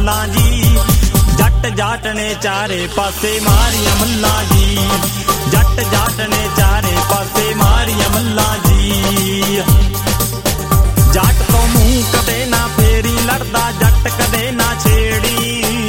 मल्ला जी। जट जाट ने चारे पासे मारिया मल्ला जी। जट जाट ने चारे पासे मारिया मल्ला जी। जट तो मुंह कदे ना फेरी लड़दा जट कदे ना छेड़ी।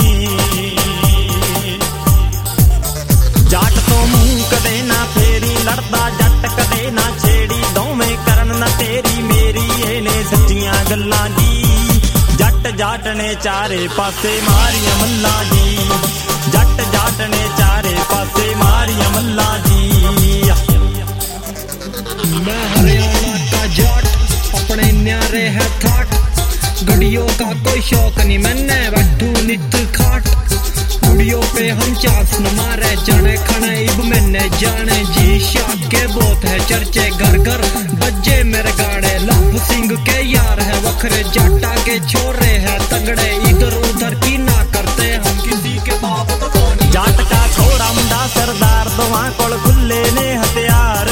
जट तो मुंह कदे ना फेरी लड़दा जट कदे ना छेड़ी। दोवें करन ना तेरी मेरी ये ने सच्चियां गल्लां जी। जट जाट ने चारे पासे मारिया मल्ला जी। जट जाट ने चारे पासे मारिया मल्ला जी। मैं हरियाणा का जाट अपने न्यारे है थाट। गड़ियों का कोई शौक नहीं मैंने बैठू नित खाट। गुड़ियों पे हम चास न मारे जने खने इब मैंने जाने जी। शाक के बहुत है चर्चे घर घर बज्जे मेरे गाड़े। लभ सिंह के यार है वखरे जाटा के छोरे है तगड़े। इधर उधर की ना करते हम किसी के बाप तो कौन। जाट का छोरा मुंडा सरदार दोवां कोल खुले ने हथियार।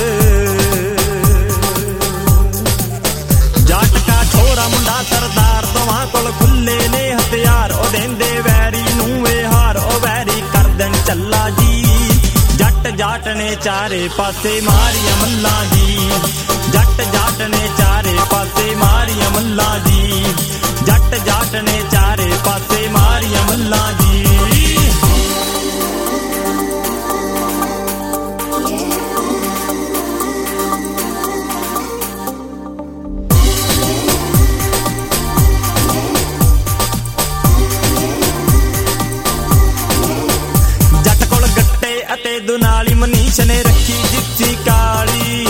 जाट का छोरा मुंडा सरदार दोवां कोल खुले ने हथियार। ओ देंदे वैरी नूं वे हार ओ वैरी कर देन चल्ला जी। जट जाट ने चारे पासे मारिया मल्ला जी। जट जाट ने चारे पासे मारिया मल्ला जी। जट जाट ने चारे पासे मारिया मल्ला जी। दुनाली मनीष ने रखी जिप्सी काली।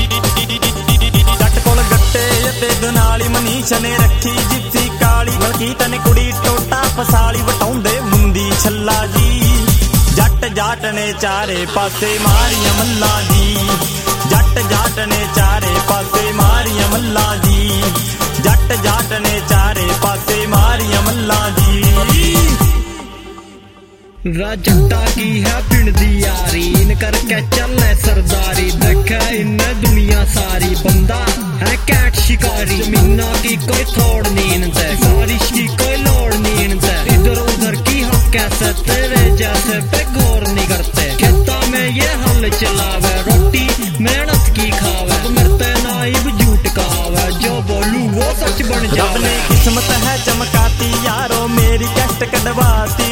जट कोल गट्टे ते दुनाली मनीष ने रखी जिप्सी काली। मलकीत ने कुड़ी टोटा फसाली वटाउंदे मुंदी छल्ला जी। जट जाट ने चारे पासे मारिया मल्ला जी। जट जाट ने चारे पासे मारिया मल्ला जी। जट जाट ने चारे पासे मारिया मल्ला जी। राजटा की है पिंड दी यारी इन करके चले सरदारी। देखे इन्हें दुनिया सारी बंदा है कैट शिकारी। जमीना की कोई थोड़ नींद है बारिश की कोई लोड़ नींद है। इधर उधर की हम कैसे तेरे जैसे पे गौर नहीं करते। खेता में ये हल चलावे रोटी मेहनत की खावे। मरते नाइब झूठ कहावे जो बोलू वो सच बन जावे। रब ने किस्मत है चमकाती यारो मेरी कष्ट कटवाती।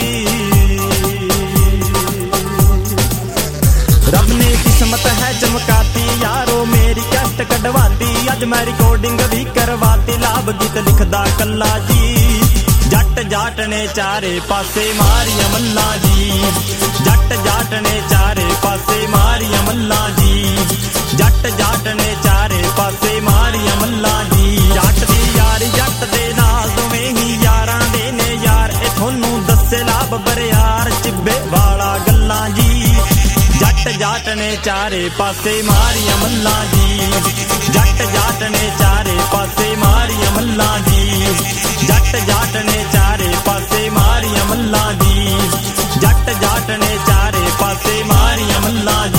रब ने किस्मत है चमकाती यारो मेरी कष्ट कटवाती। अज मैं रिकॉर्डिंग भी करवाती लाभ गीत लिखदा कल्ला जी। जट जाट ने चारे पासे मारिया मल्ला जी। जट जाट ने चारे पासे मारिया मल्ला जी। जट जाट ने चारे पासे मारिया मल्ला जी। जट दी यारी जट दे नाल दोवें ही यारां दे ने यार। ए थोनू दस्से लाभ बरियार चिब्बे वाला गल्लां जी। जट जाट ने चारे पासे मारिया मल्ला जी। जट जाट ने चारे पासे मारिया मल्ला जी। जट जाट ने चारे पासे मारिया मल्ला जी। जट जाट ने चारे पासे मारिया मल्ला जी।